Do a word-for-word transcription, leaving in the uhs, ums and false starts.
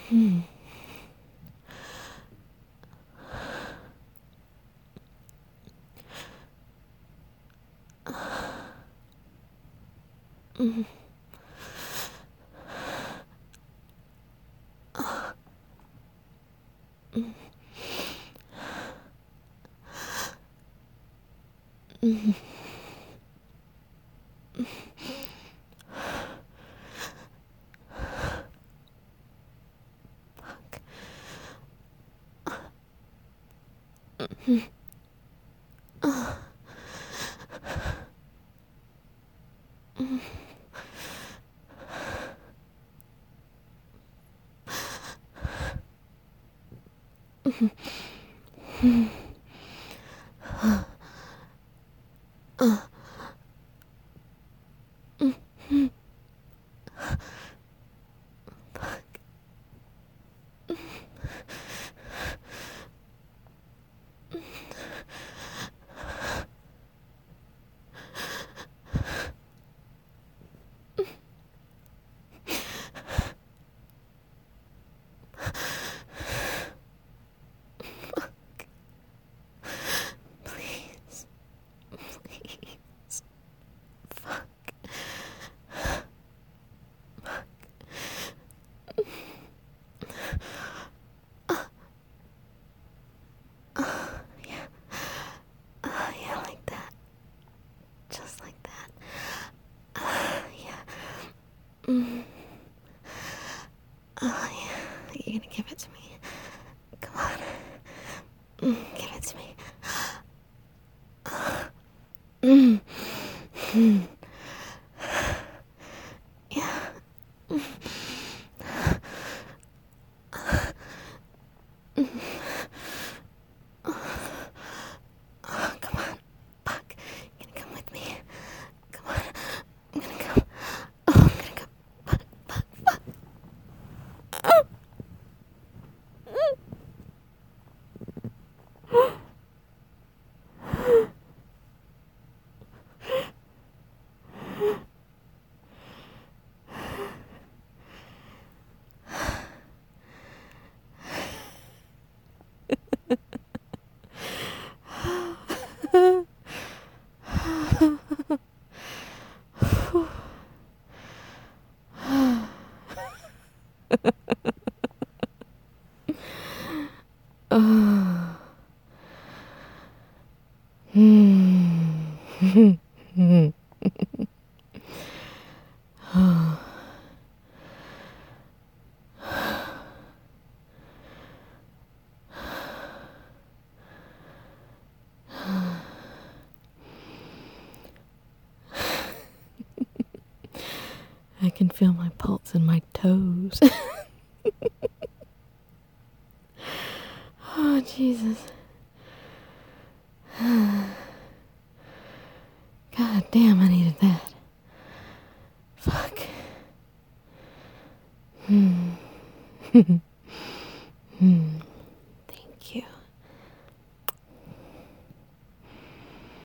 Hmm. Mm. Mm. Mm. Fuck. Mm. Uh. Mm. Mm. Mm. Uh. Mm. Mm. Fuck. Please. Please. Fuck. Fuck. Uh. Uh. Yeah. Uh, yeah, like that. Just like that. Uh, yeah. Mm. Oh, yeah. You're gonna give it to me. Come on. Mm, give it to me. Mm. Mm. Yeah. Mm. Mm. Oh, come on. Fuck. You're gonna come with me. Come on. I'm gonna come. Oh, I'm gonna come. Fuck, fuck, fuck. Oh. Oh. Hmm. Oh. I can feel my pulse in my toes. Oh, Jesus. God damn, I needed that. Fuck. Hmm. Hmm.